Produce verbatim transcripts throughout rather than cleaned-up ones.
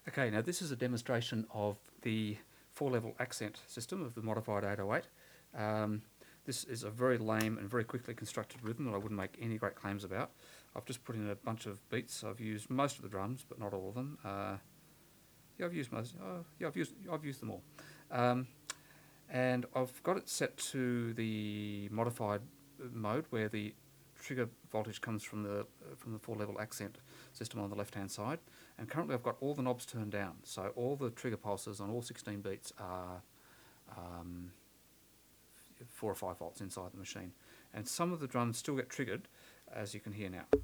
Okay, now this is a demonstration of the four-level accent system of the modified eight oh eight. Um, this is a very lame and very quickly constructed rhythm that I wouldn't make any great claims about. I've just put in a bunch of beats. I've used most of the drums, but not all of them. Uh, yeah, I've used most. Uh, yeah, I've used. I've used them all, um, and I've got it set to the modified mode where the trigger voltage comes from the uh, from the four-level accent system on the left-hand side, and currently I've got all the knobs turned down, so all the trigger pulses on all sixteen beats are um, four or five volts inside the machine, and some of the drums still get triggered, as you can hear now.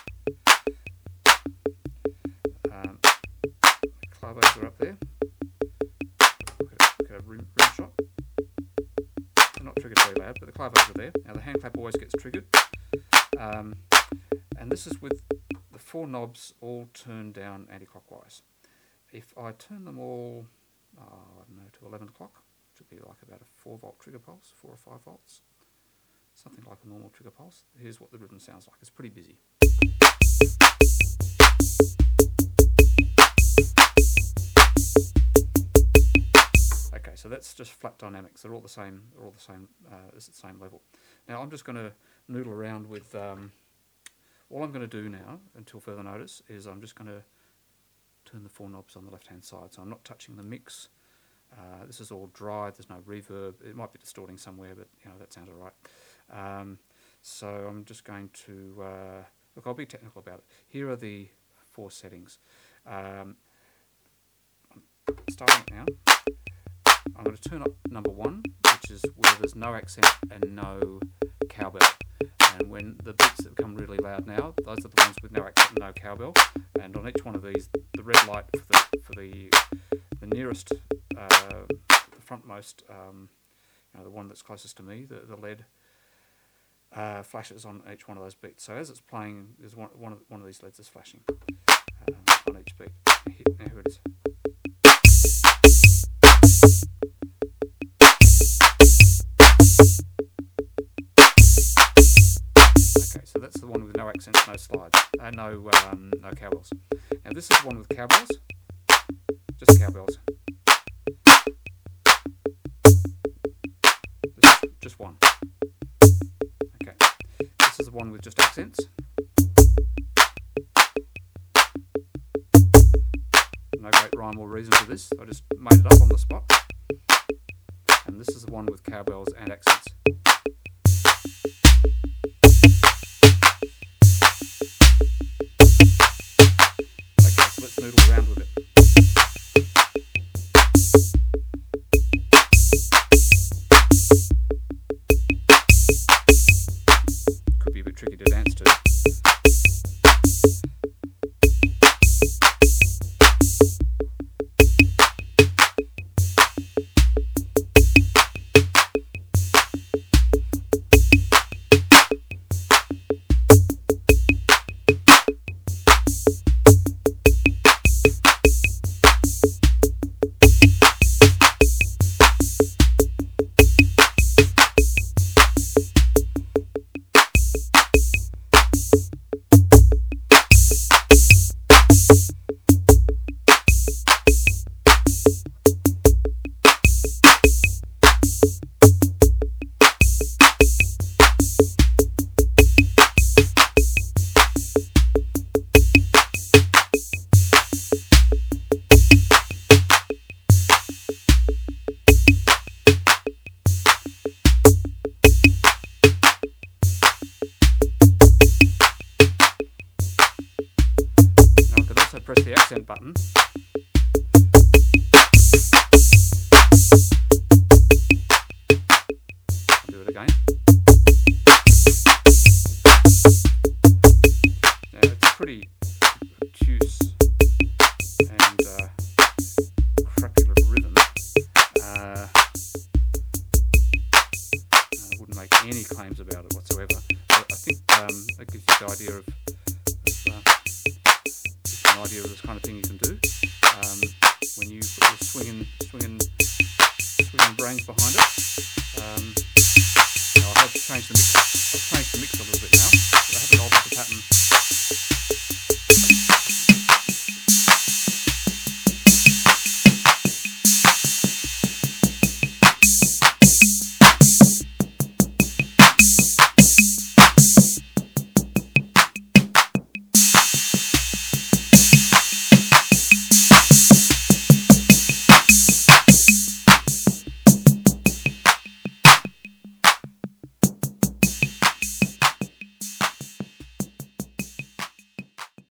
Um, the clavos are up there. Look at a, look at a rim, rim shot. They're not triggered very loud, but the clavos are there. Now the hand clap always gets triggered. Um, and this is with the four knobs all turned down anti-clockwise. If I turn them all, oh, I don't know, to eleven o'clock, which would be like about a four volt trigger pulse, four or five volts, something like a normal trigger pulse. Here's what the rhythm sounds like. It's pretty busy. Okay, so that's just flat dynamics. They're all the same. They're all the same. Uh, it's at the same level. Now I'm just going to noodle around with. Um, all I'm going to do now, until further notice, is I'm just going to turn the four knobs on the left-hand side. So I'm not touching the mix. Uh, this is all dry. There's no reverb. It might be distorting somewhere, but you know that sounds all right. Um, so I'm just going to uh, look. I'll be technical about it. Here are the four settings. Um, I'm starting it now. I'm going to turn up number one, which is where there's no accent and no cowbell. And when the beats that become really loud now, those are the ones with no accent and no cowbell. And on each one of these, the red light for the for the the nearest, uh, the frontmost, um, you know, the one that's closest to me, the the lead uh, flashes on each one of those beats. So as it's playing, there's one one of one of these L E Ds is flashing um, on each beat. Now here it is. So that's the one with no accents, no slides, uh, no um, no cowbells. Now this is the one with cowbells, just cowbells. Just, just one. Okay. This is the one with just accents. No great rhyme or reason for this. I just made it up on the spot. And this is the one with cowbells and accents. Noodle around with it. Could be a bit tricky to dance to. Press the accent button